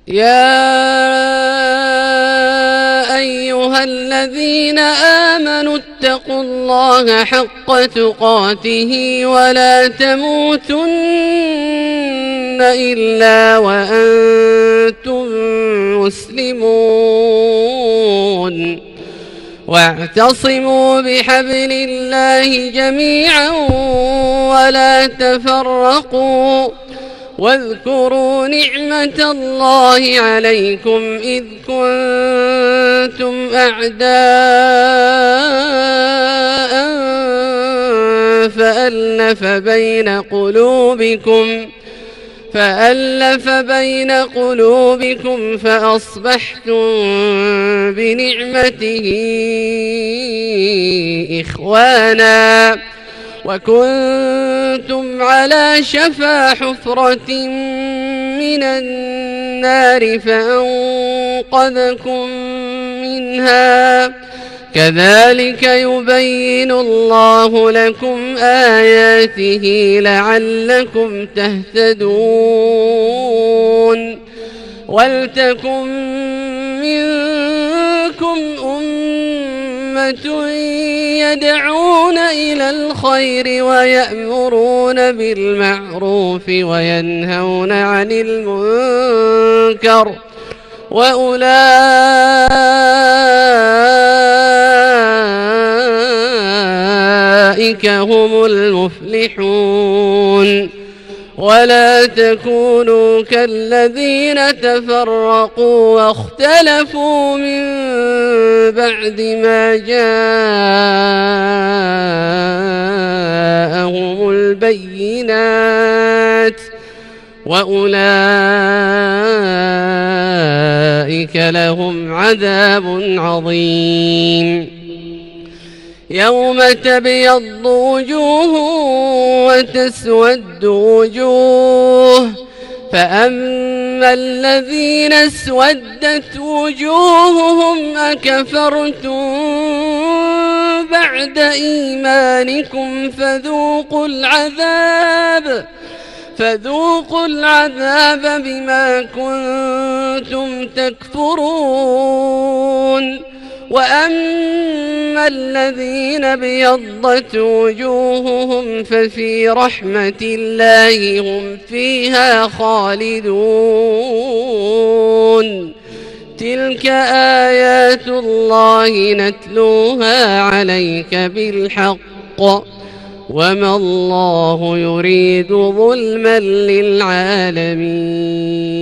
يا أيها الذين آمنوا اتقوا الله حق تقاته ولا تموتن إلا وأنتم مسلمون واعتصموا بحبل الله جميعا ولا تفرقوا واذكروا نعمة الله عليكم إذ كنتم أعداء فألف بين قلوبكم فأصبحتم بنعمته إخوانا وكنتم على شفا حفرة من النار فأنقذكم منها كذلك يبين الله لكم آياته لعلكم تهتدون ولتكن منكم أمة يدعون إلى الخير ويأمرون بالمعروف وينهون عن المنكر وأولئك هم المفلحون ولا تكونوا كالذين تفرقوا واختلفوا من بعد ما جاءهم البينات وأولئك لهم عذاب عظيم يوم تبيض وجوه وتسود وجوه فأما الذين اسودت وجوههم أكفرتم بعد إيمانكم فذوقوا العذاب بما كنتم تكفرون وأما الذين ابيضت وجوههم ففي رحمة الله هم فيها خالدون تلك آيات الله نتلوها عليك بالحق وما الله يريد ظلما للعالمين.